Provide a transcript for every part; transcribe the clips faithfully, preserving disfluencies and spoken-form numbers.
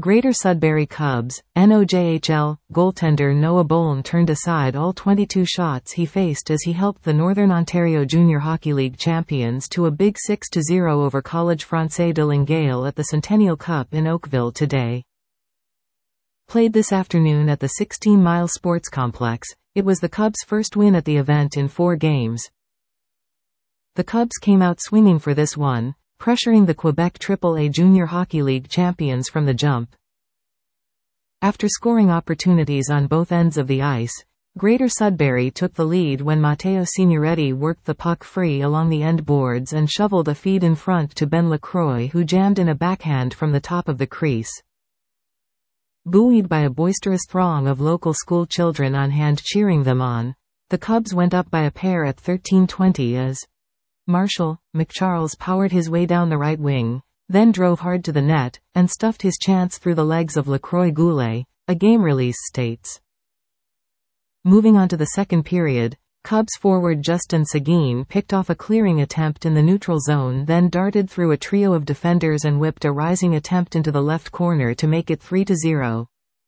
Greater Sudbury Cubs, N O J H L, goaltender Noah Bolin turned aside all twenty-two shots he faced as he helped the Northern Ontario Junior Hockey League champions to a big six to zero over College Français de Longueuil at the Centennial Cup in Oakville today. Played this afternoon at the sixteen mile Sports Complex, it was the Cubs' first win at the event in four games. The Cubs came out swinging for this one, pressuring the Quebec Triple A Junior Hockey League champions from the jump. After scoring opportunities on both ends of the ice, Greater Sudbury took the lead when Matteo Signoretti worked the puck free along the end boards and shoveled a feed in front to Ben Lacroix, who jammed in a backhand from the top of the crease. Buoyed by a boisterous throng of local school children on hand cheering them on, the Cubs went up by a pair at thirteen twenty as Marshall McCharles powered his way down the right wing, then drove hard to the net, and stuffed his chance through the legs of Lacroix Goulet, a game release states. Moving on to the second period, Cubs forward Justin Seguin picked off a clearing attempt in the neutral zone, then darted through a trio of defenders and whipped a rising attempt into the left corner to make it three to zero.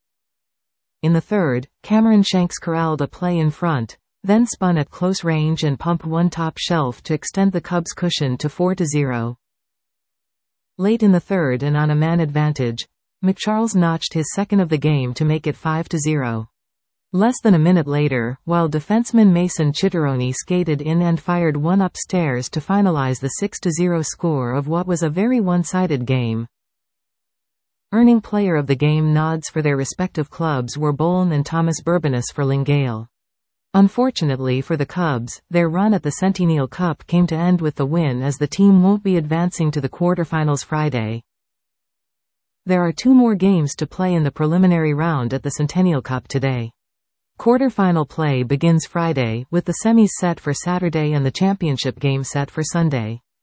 In the third, Cameron Shanks corralled a play in front, then spun at close range and pumped one top shelf to extend the Cubs' cushion to four to zero. Late in the third and on a man advantage, McCharles notched his second of the game to make it five to zero. Less than a minute later, while defenseman Mason Chitteroni skated in and fired one upstairs to finalize the six to zero score of what was a very one-sided game. Earning player of the game nods for their respective clubs were Bolin and Thomas Bourbonnais for Longueuil. Unfortunately for the Cubs, their run at the Centennial Cup came to end with the win, as the team won't be advancing to the quarterfinals Friday. There are two more games to play in the preliminary round at the Centennial Cup today. Quarterfinal play begins Friday, with the semis set for Saturday and the championship game set for Sunday.